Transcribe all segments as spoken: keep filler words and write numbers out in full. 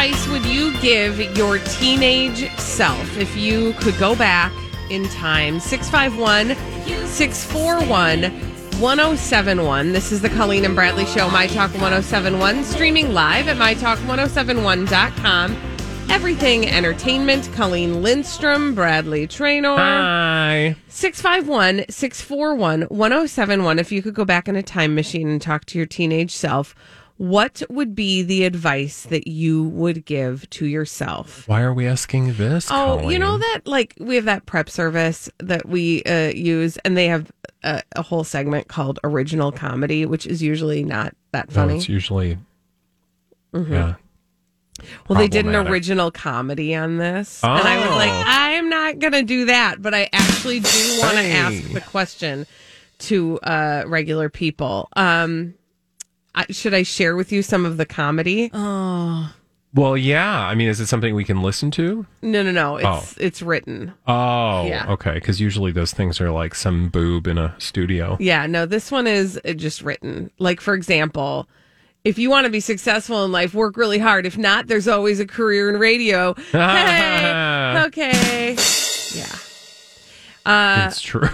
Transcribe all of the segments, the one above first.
advice would you give your teenage self if you could go back in time? six five one, six four one, one oh seven one. This is the Colleen and Bradley Show, My Talk one oh seven one, streaming live at my talk one oh seven one dot com. Everything Entertainment. Colleen Lindstrom, Bradley Traynor. Hi. six five one, six four one, one oh seven one. If you could go back in a time machine and talk to your teenage self, what would be the advice that you would give to yourself? Why are we asking this? Oh, Colleen? you know that, like, we have that prep service that we uh, use, and they have a, a whole segment called Original Comedy, which is usually not that funny. No, it's usually, mm-hmm. yeah. Well, they did an original comedy on this, oh. and I was like, I'm not going to do that, but I actually do want to hey. ask the question to uh, regular people. Um, I, should I share with you some of the comedy? Oh. Well, yeah. I mean, is it something we can listen to? No, no, no. It's oh. it's written. Oh, yeah. Okay. Because usually those things are like some boob in a studio. Yeah, no, this one is just written. Like, for example, if you want to be successful in life, work really hard. If not, there's always a career in radio. Hey, okay. Yeah. Uh, it's true.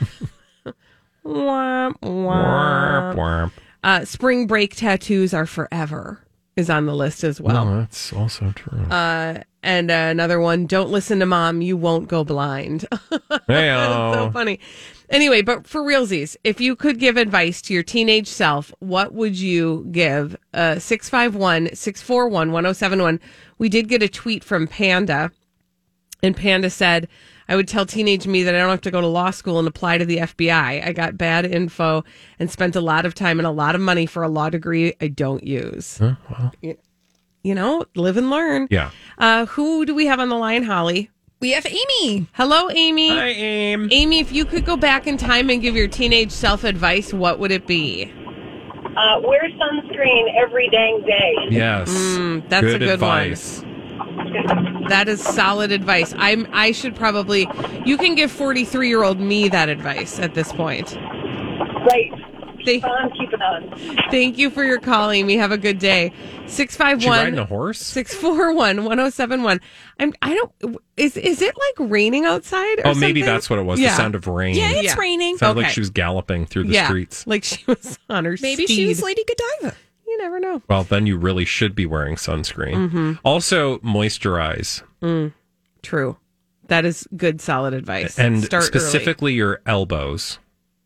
womp, womp. Womp, womp. Uh, spring break tattoos are forever is on the list as well. No, that's also true. Uh, and uh, another one, don't listen to mom, you won't go blind. Hey-o. So funny. Anyway, but for realsies, if you could give advice to your teenage self, what would you give? Uh, six five one, six four one, one oh seven one. We did get a tweet from Panda, and Panda said, I would tell teenage me that I don't have to go to law school and apply to the F B I. I got bad info and spent a lot of time and a lot of money for a law degree I don't use. Huh, well. you, you know, live and learn. Yeah. Uh, who do we have on the line, Holly? We have Amy. Hello, Amy. Hi, Aim. Amy, if you could go back in time and give your teenage self advice, what would it be? Uh, wear sunscreen every dang day. Yes. Mm, that's good a good advice. one. That is solid advice. I'm. I should probably. You can give forty-three-year-old me that advice at this point. Right. Thank, Keep on, keep it on. thank you for your call, Amy. Have a good day. Six five She riding one a horse? six four one one zero seven one. I'm. I don't. Is is it like raining outside? Or Oh, maybe something? that's what it was. Yeah. The sound of rain. Yeah, it's Yeah. raining. Sounded like Okay. she was galloping through the yeah, streets. like she was on her Maybe steed. she was Lady Godiva. You never know. Well, then you really should be wearing sunscreen. Mm-hmm. Also, moisturize. Mm, true. That is good, solid advice. And Start specifically your elbows.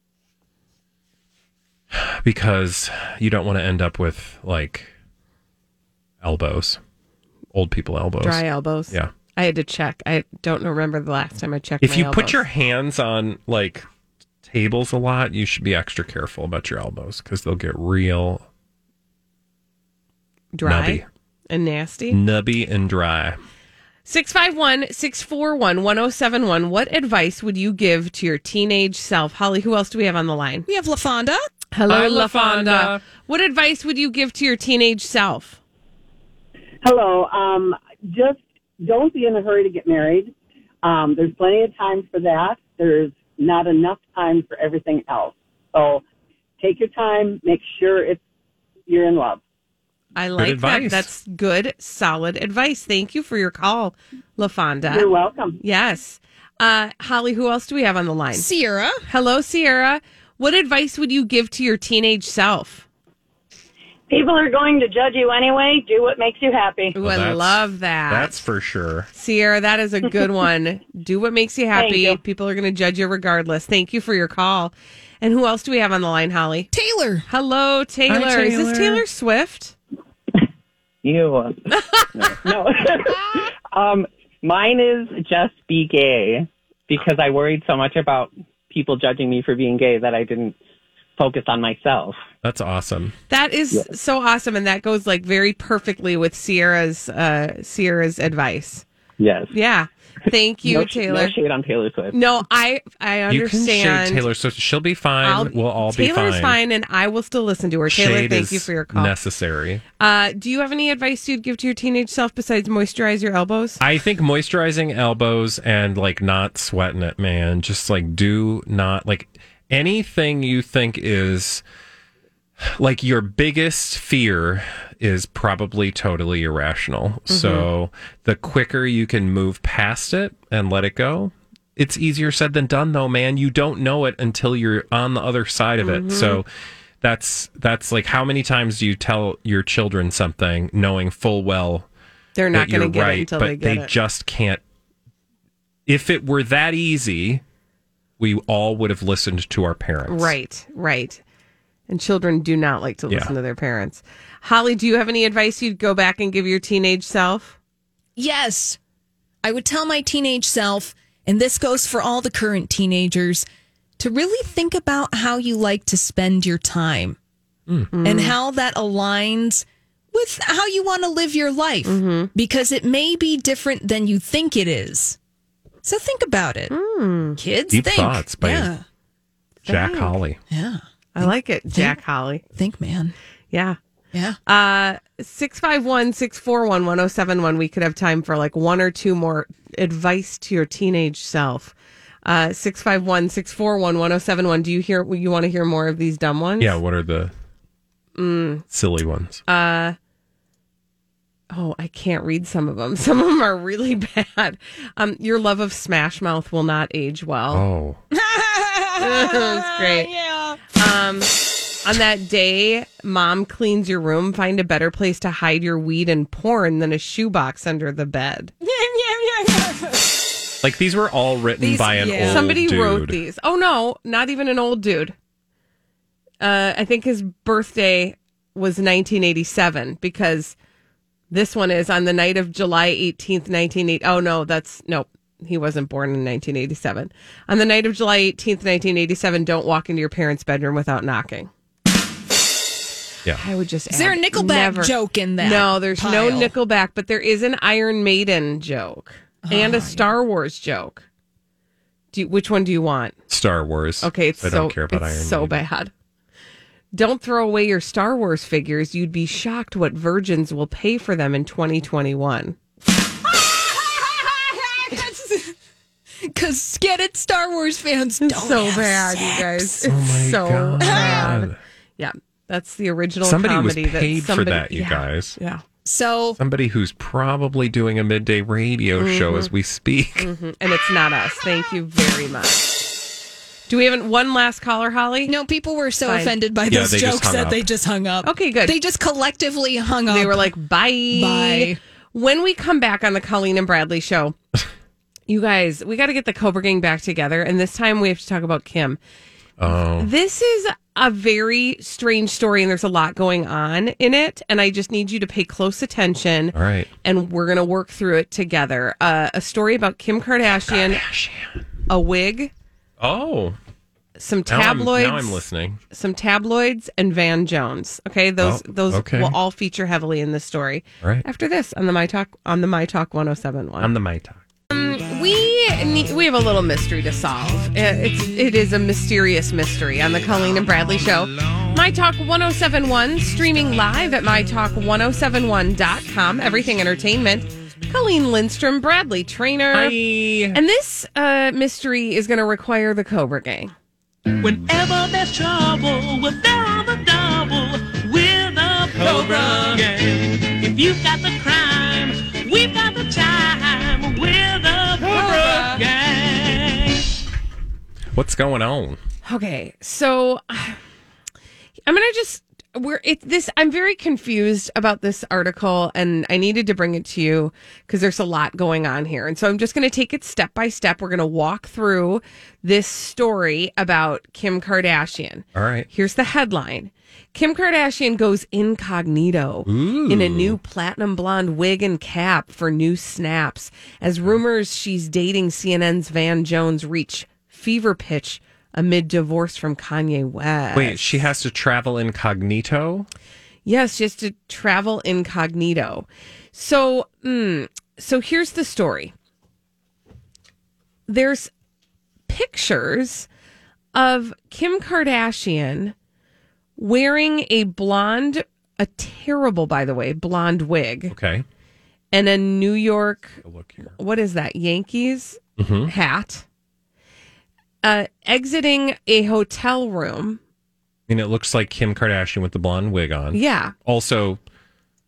Because you don't want to end up with, like, elbows. Old people elbows. early. Dry elbows. Yeah. I had to check. I don't remember the last time I checked If my you elbows. put your hands on, like, tables a lot, you should be extra careful about your elbows because they'll get real dry nubby. and nasty. Nubby and dry. six five one, six four one, one oh seven one. What advice would you give to your teenage self? Holly, who else do we have on the line? We have LaFonda. Hello, Hi, LaFonda. LaFonda. What advice would you give to your teenage self? Hello. Um, just don't be in a hurry to get married. Um, there's plenty of time for that. There's not enough time for everything else. So take your time. Make sure it's you're in love. I like that. advice. That's good, solid advice. Thank you for your call, LaFonda. You're welcome. Yes. Uh, Holly, who else do we have on the line? Sierra. Hello, Sierra. What advice would you give to your teenage self? People are going to judge you anyway. Do what makes you happy. Ooh, Well, I that's- love that. That's for sure. Sierra, that is a good one. Do what makes you happy. Thank you. People are going to judge you regardless. Thank you for your call. And who else do we have on the line, Holly? Taylor. Hello, Taylor. Hi, Is this Taylor. Taylor Swift? You. uh, no. no. um, mine is just be gay because I worried so much about people judging me for being gay that I didn't focus on myself. That's awesome. That is so awesome, and that goes like very perfectly with Sierra's uh, Sierra's advice. Yes. Yeah, thank you, no, sh- Taylor. No shade on Taylor Swift. No, I I You can understand. shade Taylor Swift. She'll be fine. I'll- we'll all be Taylor's fine. fine, and I will still listen to her. Taylor, Shade thank is you for your call. necessary. Uh, do you have any advice you'd give to your teenage self besides moisturize your elbows? I think moisturizing elbows and like not sweating it, man. Just like do not like anything you think is like your biggest fear is probably totally irrational. So the quicker you can move past it and let it go, it's easier said than done, though, man. You don't know it until you're on the other side of it. So that's that's like, how many times do you tell your children something knowing full well They're not that you're going to get right, it until but they get they it. just can't. If it were that easy, we all would have listened to our parents. Right, right. And children do not like to Yeah. listen to their parents. Holly, do you have any advice you'd go back and give your teenage self? Yes. I would tell my teenage self, and this goes for all the current teenagers, to really think about how you like to spend your time and how that aligns with how you want to live your life, because it may be different than you think it is. So think about it. Kids, Deep think. thoughts by yeah. Jack Think. Holly. Yeah. I like it, Jack Holly. Think, man. Yeah. Yeah. Uh, six five one, six four one, one oh seven one. We could have time for like one or two more advice to your teenage self. Uh, six five one, six four one, one oh seven one. Do you hear, you want to hear more of these dumb ones? Yeah, what are the silly ones? Uh, oh, I can't read some of them. Some of them are really bad. Um, your love of Smash Mouth will not age well. oh. That's great. Yeah. Um, on that day, mom cleans your room. Find a better place to hide your weed and porn than a shoebox under the bed. Like, these were all written These- by an yeah. old Somebody dude. wrote these. Oh no, not even an old dude. Uh, I think his birthday was nineteen eighty-seven, because this one is on the night of July eighteenth, nineteen eighty. Oh no, that's nope. He wasn't born in nineteen eighty-seven. On the night of July eighteenth, nineteen eighty-seven, don't walk into your parents' bedroom without knocking. Yeah. I would just Is there a add, Nickelback never. joke in that? No, there's no pile? Nickelback, but there is an Iron Maiden joke and a Star Wars joke. Do you, which one do you want? Star Wars. Okay, it's I so don't care about it's Iron so Maiden. bad. Don't throw away your Star Wars figures. You'd be shocked what virgins will pay for them in twenty twenty-one. Because get it, Star Wars fans don't It's so have bad, sex. you guys. It's Oh my so God. bad. Yeah, that's the original Somebody was comedy. paid that somebody, for that, you yeah, guys. Yeah. So Somebody who's probably doing a midday radio Mm-hmm. show as we speak. And it's not us. Thank you very much. Do we have one last caller, Holly? no, people were so Fine. offended by Yeah, those they just jokes hung that up. they just hung up. Okay, good. They just collectively hung up. They were like, bye. Bye. When we come back on the Colleen and Bradley show, you guys, we got to get the Cobra Gang back together. And this time we have to talk about Kim. Oh. This is a very strange story, and there's a lot going on in it. And I just need you to pay close attention. All right. And we're going to work through it together. Uh, a story about Kim Kardashian, a wig, Oh. some Now I'm, tabloids. now I'm listening. Some tabloids and Van Jones. Okay, those Oh, those okay. will all feature heavily in this story. All right. After this on the My Talk on the My Talk one oh seven point one. On the My Talk. We need, we have a little mystery to solve. Uh, It's it is a mysterious mystery on the Colleen and Bradley show. My Talk one oh seven point one streaming live at my talk one oh seven one dot com. Everything Entertainment. Colleen Lindstrom, Bradley Trainer. Hi. And this uh, mystery is going to require the Cobra Gang. Whenever there's trouble, we're there on the double with the Cobra Gang. If you've got the crime, we've got the time with the Cobra Gang. What's going on? Okay, so I'm gonna just we're it this I'm very confused about this article, and I needed to bring it to you because there's a lot going on here, and so I'm just gonna take it step by step. We're gonna walk through this story about Kim Kardashian. All right. Here's the headline. Kim Kardashian goes incognito in a new platinum blonde wig and cap for new snaps as rumors she's dating C N N's Van Jones reach fever pitch amid divorce from Kanye West. Wait, she has to travel incognito? Yes, just to travel incognito. So, mm, so here's the story. There's pictures of Kim Kardashian wearing a blonde, a terrible, by the way, blonde wig, Okay. and a New York, Look here. what is that, Yankees Mm-hmm. hat, uh, exiting a hotel room. I mean, it looks like Kim Kardashian with the blonde wig on. Yeah. Also,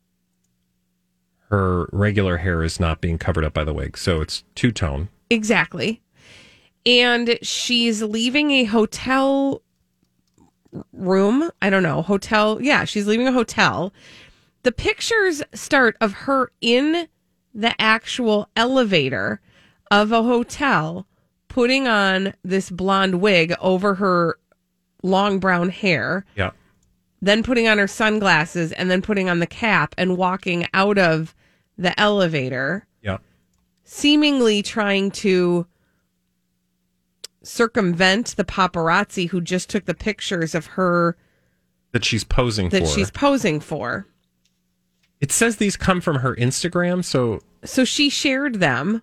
her regular hair is not being covered up by the wig. So it's two-tone. Exactly. And she's leaving a hotel room. I don't know. Hotel. Yeah, she's leaving a hotel. The pictures start of her in the actual elevator of a hotel, putting on this blonde wig over her long brown hair. Yeah. Then putting on her sunglasses and then putting on the cap and walking out of the elevator. Yeah. Seemingly trying to circumvent the paparazzi who just took the pictures of her That she's posing that for. she's posing for. It says these come from her Instagram, so So she shared them.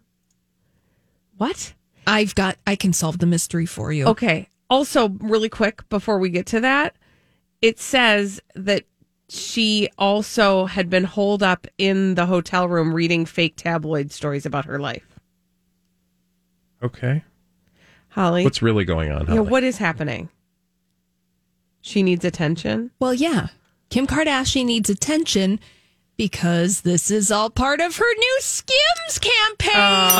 What? I've got, I can solve the mystery for you. Okay. Also, really quick before we get to that, it says that she also had been holed up in the hotel room reading fake tabloid stories about her life. okay. Holly, What's really going on, yeah, Holly? what is happening? She needs attention. Well, yeah. Kim Kardashian needs attention because this is all part of her new Skims campaign.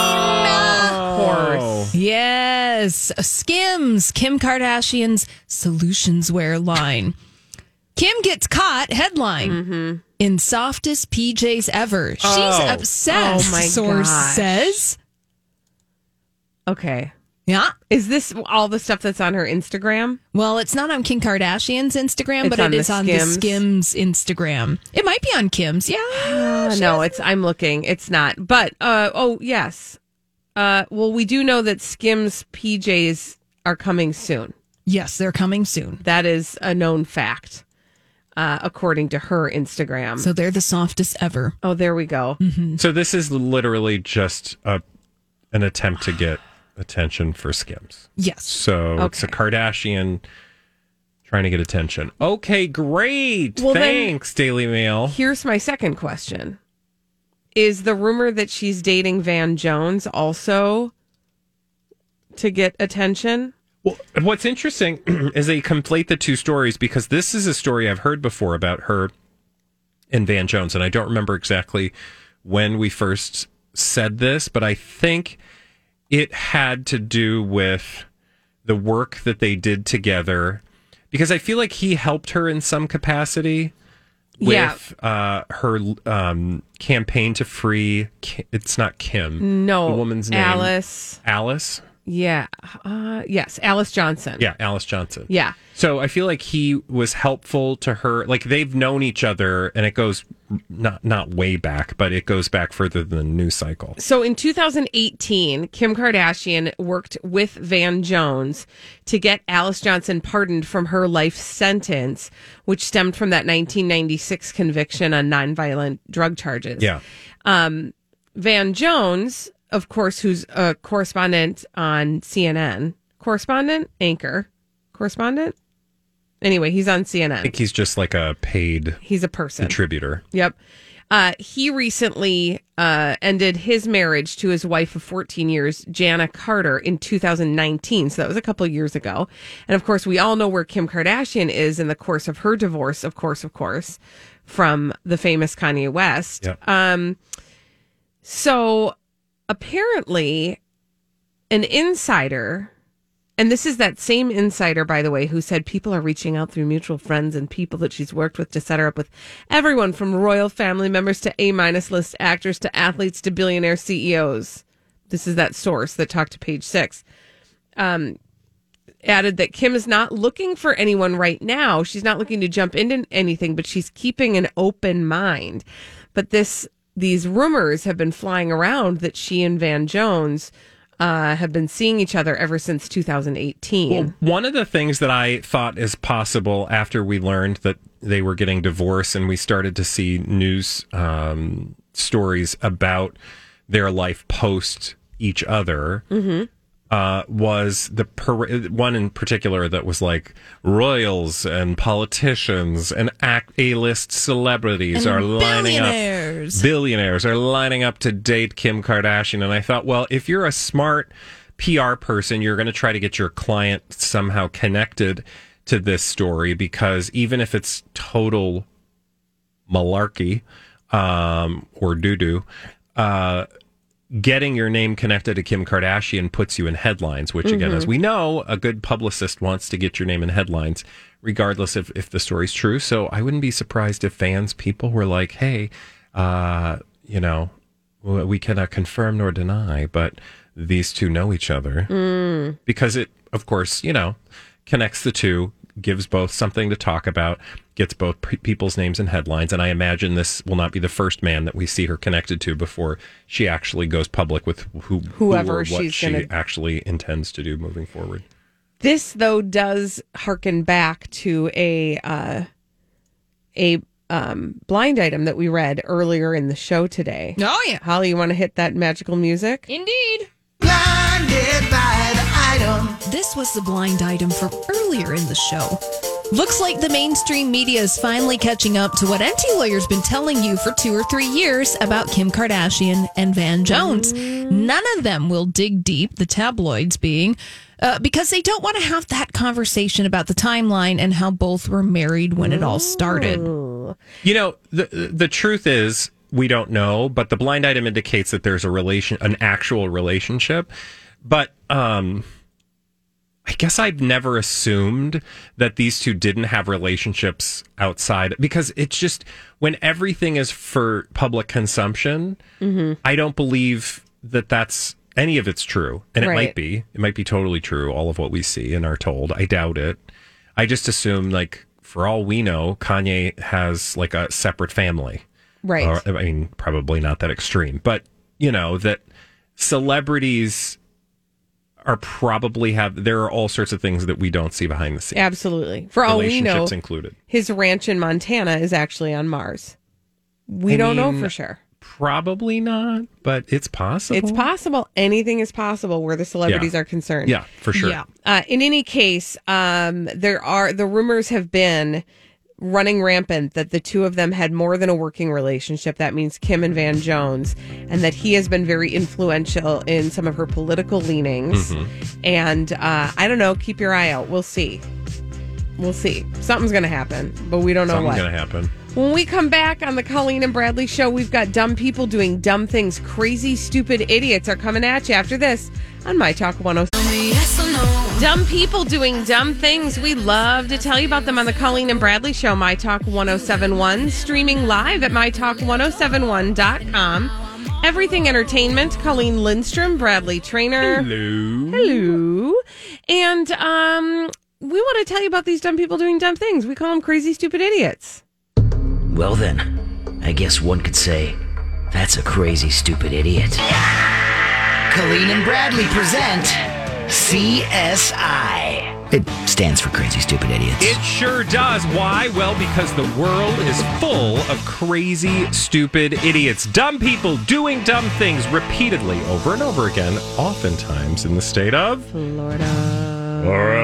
Of course. Yes, Skims, Kim Kardashian's solutions wear line. Kim gets caught, headline, Mm-hmm. in softest P Js ever. She's Oh. obsessed, Oh my source gosh. says. Okay. Yeah. Is this all the stuff that's on her Instagram? Well, it's not on Kim Kardashian's Instagram, It's but on it the is on Skims. the Skims Instagram. It might be on Kim's. Yeah. Uh, no, it's I'm looking. It's not. But uh oh yes. Uh well we do know that Skims P Js are coming soon. Yes, they're coming soon. That is a known fact. Uh according to her Instagram. So they're the softest ever. oh, there we go. So this is literally just a an attempt to get attention for Skims. Yes. So it's a Okay. Kardashian trying to get attention. Okay, great. Well, then- Thanks, Daily Mail. Here's my second question. Is the rumor that she's dating Van Jones also to get attention? Well, what's interesting is they conflate the two stories because this is a story I've heard before about her and Van Jones, and I don't remember exactly when we first said this, but I think it had to do with the work that they did together because I feel like he helped her in some capacity with uh, her um, campaign to free. Ki- It's not Kim. No. The woman's name. Alice. Alice. Yeah. Uh, yes, Alice Johnson. Yeah, Alice Johnson. Yeah. So I feel like he was helpful to her. Like they've known each other, and it goes not not way back, but it goes back further than the news cycle. So in two thousand eighteen, Kim Kardashian worked with Van Jones to get Alice Johnson pardoned from her life sentence, which stemmed from that nineteen ninety-six conviction on nonviolent drug charges. Yeah. Um, Van Jones, of course, who's a correspondent on C N N, correspondent, anchor, correspondent. Anyway, he's on C N I N. think he's just like a paid He's a person. contributor. Yep. Uh, he recently uh, ended his marriage to his wife of fourteen years, Jana Carter, in two thousand nineteen. So that was a couple of years ago. And of course, we all know where Kim Kardashian is in the course of her divorce, of course, of course, from the famous Kanye West. Yep. Um, so apparently, an insider. And this is that same insider, by the way, who said people are reaching out through mutual friends and people that she's worked with to set her up with everyone from royal family members to A-minus list actors to athletes to billionaire C E Os. This is that source that talked to Page Six. Um, added that Kim is not looking for anyone right now. She's not looking to jump into anything, but she's keeping an open mind. But this these rumors have been flying around that she and Van Jones Uh, have been seeing each other ever since two thousand eighteen. Well, one of the things that I thought is possible after we learned that they were getting divorced and we started to see news um, stories about their life post each other Mm-hmm. uh, was the par- one in particular that was like royals and politicians and act A-list celebrities And are lining up. billionaires. Billionaires are lining up to date Kim Kardashian. And I thought, well, if you're a smart P R person, you're going to try to get your client somehow connected to this story because even if it's total malarkey, um, or doo-doo, uh, getting your name connected to Kim Kardashian puts you in headlines, which, again, Mm-hmm. as we know, a good publicist wants to get your name in headlines, regardless if, if the story's true. So I wouldn't be surprised if fans, people were like, hey, uh, you know, w- we cannot confirm nor deny, but these two know each other. Mm. Because it, of course, you know, connects the two, gives both something to talk about, gets both pe- people's names in headlines. And I imagine this will not be the first man that we see her connected to before she actually goes public with who, Whoever who or what she's she gonna- actually intends to do moving forward. This, though, does harken back to a uh, a um, blind item that we read earlier in the show today. Oh, yeah. Holly, you want to hit that magical music? Indeed. Blinded by the item. This was the blind item from earlier in the show. Looks like the mainstream media is finally catching up to what N T Lawyer's been telling you for two or three years about Kim Kardashian and Van Jones. None of them will dig deep, the tabloids being, uh, because they don't want to have that conversation about the timeline and how both were married when it all started. You know, the the truth is we don't know, but the blind item indicates that there's a relation, an actual relationship. But um, I guess I've never assumed that these two didn't have relationships outside, because it's just when everything is for public consumption, I don't believe that that's any of it's true. And it Right. might be, it might be totally true, all of what we see and are told. I doubt it. I just assume, like, for all we know, Kanye has like a separate family. Right. Or, I mean, probably not that extreme, but you know, that celebrities are probably have, there are all sorts of things that we don't see behind the scenes. Absolutely. For all we know, Relationships included. his ranch in Montana is actually on Mars. We I don't know mean, for sure. Probably not, but it's possible. It's possible. Anything is possible where the celebrities Yeah. are concerned. Yeah, for sure. Yeah. Uh, in any case, um, there are the rumors have been running rampant that the two of them had more than a working relationship. That means Kim and Van Jones, and that he has been very influential in some of her political leanings. Mm-hmm. And uh, I don't know. Keep your eye out. We'll see. We'll see. Something's going to happen, but we don't know Something's what. going to happen. When we come back on the Colleen and Bradley show, we've got dumb people doing dumb things. Crazy, stupid idiots are coming at you after this on My Talk one oh seven. Dumb people doing dumb things. We love to tell you about them on the Colleen and Bradley show, My Talk one oh seven one, streaming live at my talk ten seventy-one dot com. Everything Entertainment, Colleen Lindstrom, Bradley Trainer. Hello. Hello. And um, we want to tell you about these dumb people doing dumb things. We call them crazy, stupid idiots. Well then, I guess one could say, that's a crazy, stupid idiot. Colleen and Bradley present C S I. It stands for Crazy Stupid Idiots. It sure does. Why? Well, because the world is full of crazy, stupid idiots. Dumb people doing dumb things repeatedly over and over again, oftentimes in the state of Florida.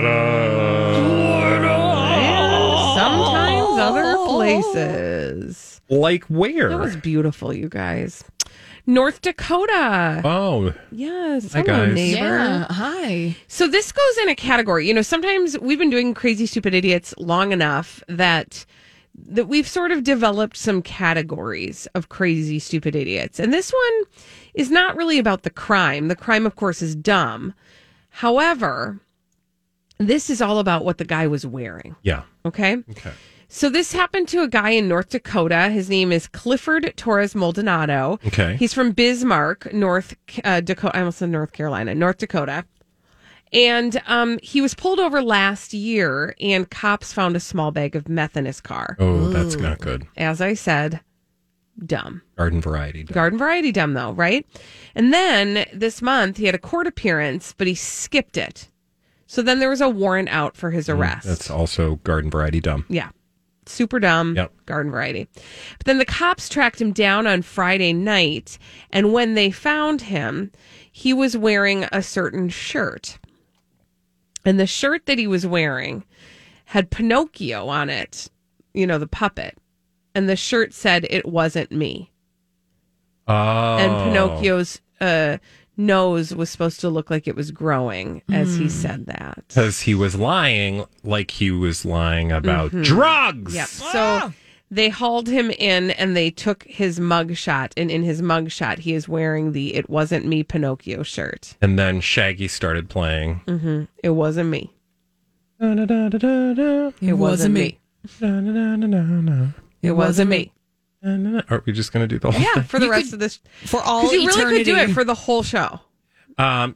Florida. Sometimes other places. Like where? That was beautiful, you guys. North Dakota. Oh, Yes. Hi, Hello, guys. neighbor. Yeah. Hi. So this goes in a category. You know, sometimes we've been doing crazy, stupid idiots long enough that that we've sort of developed some categories of crazy, stupid idiots. And this one is not really about the crime. The crime, of course, is dumb. However, this is all about what the guy was wearing. yeah. Okay? Okay. So this happened to a guy in North Dakota. His name is Clifford Torres Maldonado. Okay. He's from Bismarck, North uh, Dakota. I almost said North Carolina, North Dakota. And um, he was pulled over last year, and cops found a small bag of meth in his car. Oh, that's not good. As I said, dumb. Garden variety. Garden variety dumb, though, right? And then this month, he had a court appearance, but he skipped it. So then there was a warrant out for his arrest. That's also garden variety dumb. Yeah. Super dumb, Yep. garden variety. But then the cops tracked him down on Friday night, and when they found him, he was wearing a certain shirt. And the shirt that he was wearing had Pinocchio on it, you know, the puppet. And the shirt said, "It wasn't me." Oh. And Pinocchio's uh, nose was supposed to look like it was growing as he said that. Because he was lying like he was lying about drugs. Yep. So They hauled him in and they took his mug shot. And in his mug shot, he is wearing the It Wasn't Me Pinocchio shirt. And then Shaggy started playing. Mm-hmm. It wasn't me. It, It wasn't me. Are It wasn't me. we just going to do the whole Yeah, thing? for the You rest could- of this. For all Because you eternity. really could do it for the whole show. Um,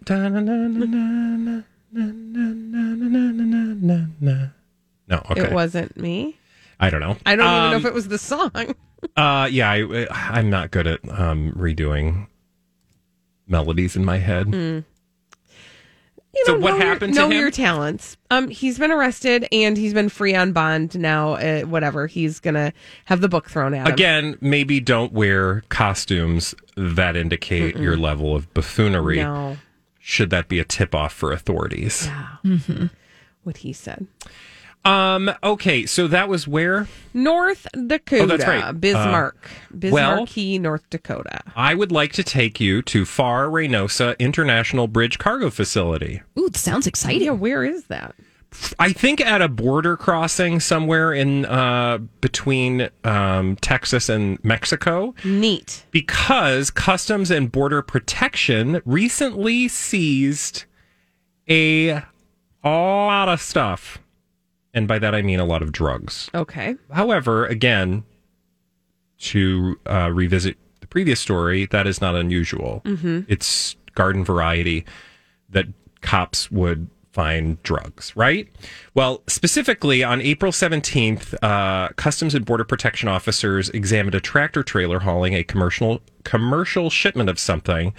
no, okay. It wasn't me. I don't know. I don't even know Um, if it was the song. Uh, yeah, I, I'm not good at um, redoing melodies in my head. Mm. You So know, what know your- happened to know him? your talents. Um, he's been arrested and he's been free on bond now. Uh, whatever, he's gonna have the book thrown at him. Again, maybe don't wear costumes that indicate your level of buffoonery. No, Should that be a tip off for authorities? yeah. What he said. Um. Okay, so that was where North Dakota. Oh, that's right. Bismarck. well- Bismarcky, North Dakota. I would like to take you to Far Reynosa International Bridge Cargo Facility. Ooh, that sounds exciting. Yeah, where is that? I think at a border crossing somewhere in uh, between um, Texas and Mexico. Neat. Because Customs and Border Protection recently seized a lot of stuff. And by that, I mean a lot of drugs. Okay. However, again, to uh, revisit the previous story, that is not unusual. Mm-hmm. It's garden variety that cops would find drugs, right? Well, specifically on April seventeenth, uh, Customs and Border Protection officers examined a tractor trailer hauling a commercial commercial shipment of something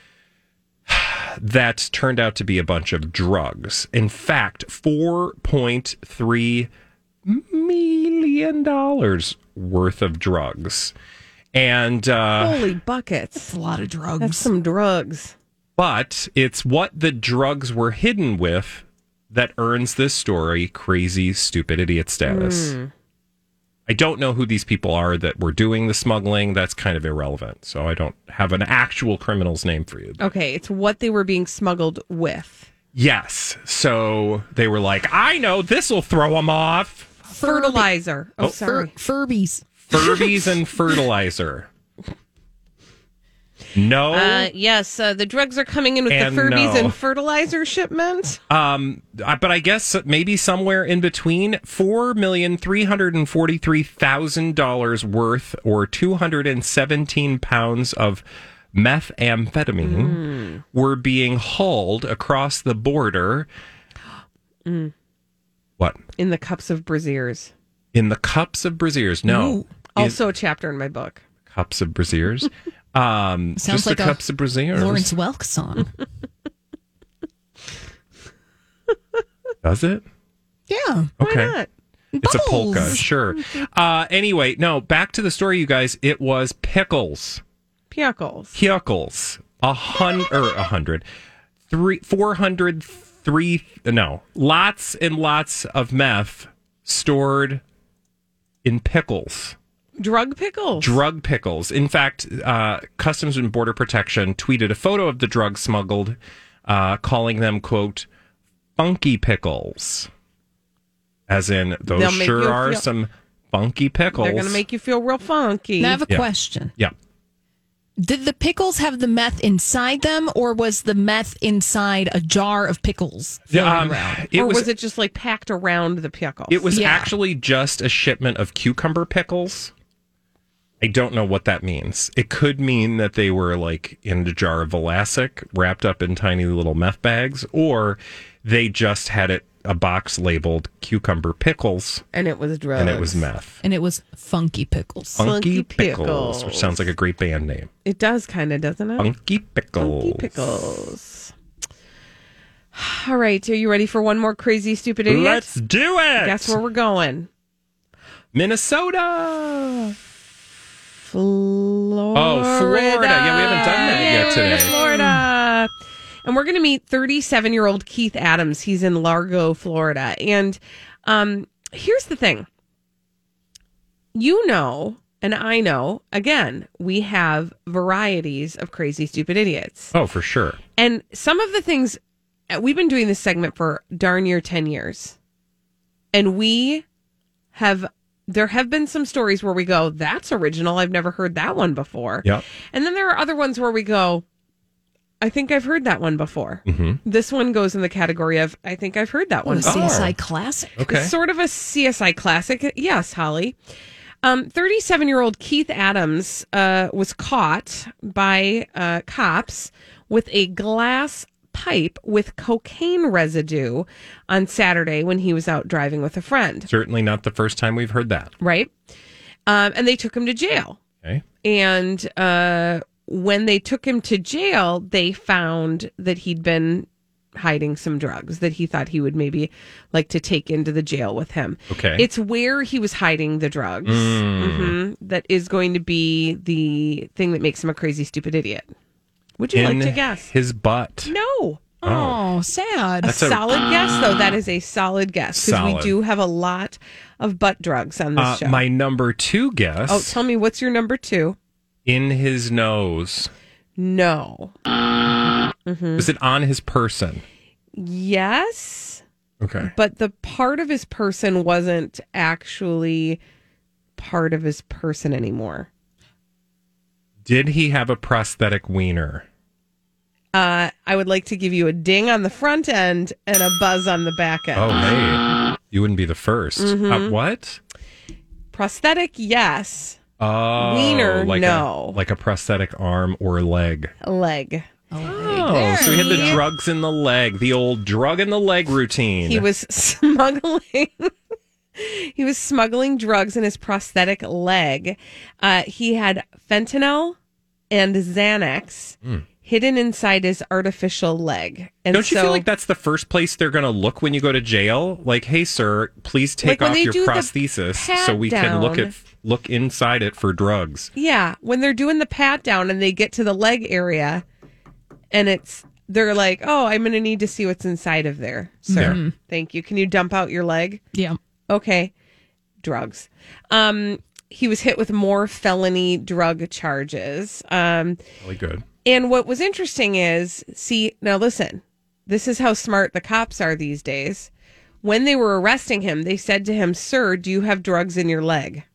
that turned out to be a bunch of drugs. In fact, four point three million dollars worth of drugs. And uh, Holy buckets. That's a lot of drugs. That's some drugs. but it's what the drugs were hidden with that earns this story crazy, stupid idiot status. Mm. I don't know who these people are that were doing the smuggling. That's kind of irrelevant. So I don't have an actual criminal's name for you. Okay, it's what they were being smuggled with. Yes. So they were like, I know, this will throw them off. Fertilizer. Oh, Oh. sorry. Fur- Furbies. Furbies and fertilizer. No. Uh, yes, uh, the drugs are coming in with And the Furbies no. and fertilizer shipment. Um, I- but I guess maybe somewhere in between four million three hundred and forty-three thousand dollars worth, or two hundred and seventeen pounds of methamphetamine, Mm. were being hauled across the border. Mm. What? In the cups of braziers. In the cups of braziers? No. Ooh. Also a chapter in my book. Cups of braziers. Um, Sounds just like the a cups of braziers. Lawrence Welk song. Does it? Yeah. Okay. Why not? It's a polka, Bubbles. sure. Uh, anyway, no, back to the story, you guys. It was pickles. Pickles. Pickles. A hundred, or a hundred. Three, four hundred, three, no. Lots and lots of meth stored in pickles. Drug pickles. Drug pickles. In fact, uh, Customs and Border Protection tweeted a photo of the drugs smuggled, uh, calling them, quote, funky pickles. As in, They'll those make sure you are feel- some funky pickles. They're going to make you feel real funky. Now I have a Yeah. question. Yeah. Did the pickles have the meth inside them, or was the meth inside a jar of pickles floating Um, around? it or was, was, it just like packed around the pickles? it was Yeah. actually just a shipment of cucumber pickles. I don't know what that means. It could mean that they were like in a jar of Vlasic wrapped up in tiny little meth bags, or they just had it a box labeled cucumber pickles and it was drugs. and it was meth. And it was funky pickles. Funky, Funky pickles, Pickles. which sounds like a great band name. It does kind of, doesn't it? Funky pickles. Funky pickles. All right, are you ready for one more crazy, stupid idiot? Let's do it. Guess where we're going? Minnesota. Florida. Oh, Florida. Yeah, we haven't done that Yeah, yet we're today. in Florida. And we're going to meet thirty-seven-year-old Keith Adams. He's in Largo, Florida. And um, here's the thing. You know, and I know, again, we have varieties of crazy, stupid idiots. Oh, for sure. And some of the things, we've been doing this segment for darn near ten years. And we have there have been some stories where we go, that's original. I've never heard that one before. Yep. And then there are other ones where we go, I think I've heard that one before. Mm-hmm. This one goes in the category of, I think I've heard that one A before. C S I classic. Okay. It's sort of a C S I classic. Yes, Holly. Um, thirty-seven-year-old Keith Adams uh, was caught by uh, cops with a glass pipe with cocaine residue on Saturday when he was out driving with a friend. Certainly not the first time we've heard that. Right? Um, and they took him to jail. Okay. And uh, when they took him to jail, they found that he'd been hiding some drugs that he thought he would maybe like to take into the jail with him. Okay. It's where he was hiding the drugs Mm. hmm that is going to be the thing that makes him a crazy, stupid idiot. Would you In like to guess? his butt. No. Oh, sad. A That's a- solid guess, though. That is a solid guess because we Solid. do have a lot of butt drugs on this Uh, show. my number two guess. oh, tell me, what's your number two? in his nose. No. Mm-hmm. Was it on his person? Yes, Okay. but the part of his person wasn't actually part of his person anymore. Did he have a prosthetic wiener? Uh, I would like to give you a ding on the front end and a buzz on the back end. Oh, hey. You wouldn't be the first. Mm-hmm. Uh, what? Prosthetic, yes. Oh, Wiener, like no. A, like a prosthetic arm or leg. Leg. Oh, so he had the drugs in the leg, the old drug in the leg routine. He was smuggling. He was smuggling drugs in his prosthetic leg. Uh, he had fentanyl and Xanax Mm. hidden inside his artificial leg. And Don't you so, feel like that's the first place they're going to look when you go to jail? Like, hey, sir, please take Like when off they your do the prosthesis pat so we can look down. at look inside it for drugs. Yeah, when they're doing the pat down and they get to the leg area, and it's they're like, "Oh, I'm going to need to see what's inside of there, sir. Yeah. Thank you. Can you dump out your leg?" Yeah. Okay, drugs. Um, he was hit with more felony drug charges. Um, Really good. and what was interesting is, see, now listen, this is how smart the cops are these days. When they were arresting him, they said to him, "Sir, do you have drugs in your leg?"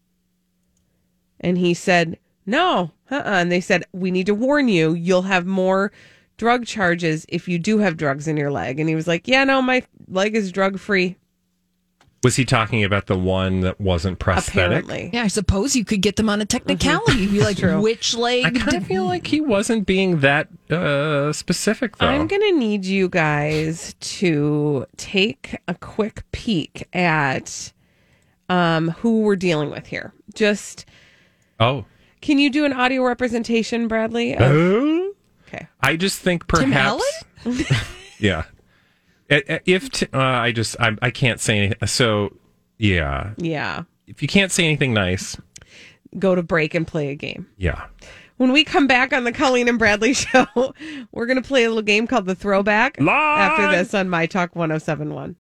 And he said, "No." Uh-uh. And they said, "We need to warn you, you'll have more drug charges if you do have drugs in your leg." And he was like, "Yeah, no, my leg is drug free." Was he talking about the one that wasn't prosthetic? Apparently. Yeah, I suppose you could get them on a technicality. Be like, True. which leg? I kind of feel like he wasn't being that uh, specific, though. I'm going to need you guys to take a quick peek at um, who we're dealing with here. Just, oh. can you do an audio representation, Bradley? of- Oh? okay. I just think Tim perhaps. yeah. I- If t- uh, I just I, I can't say anything. So yeah, Yeah. if you can't say anything nice, Go to break and play a game. yeah. When we come back on the Colleen and Bradley show, we're going to play a little game called The Throwback Live! after this on My Talk one oh seven one.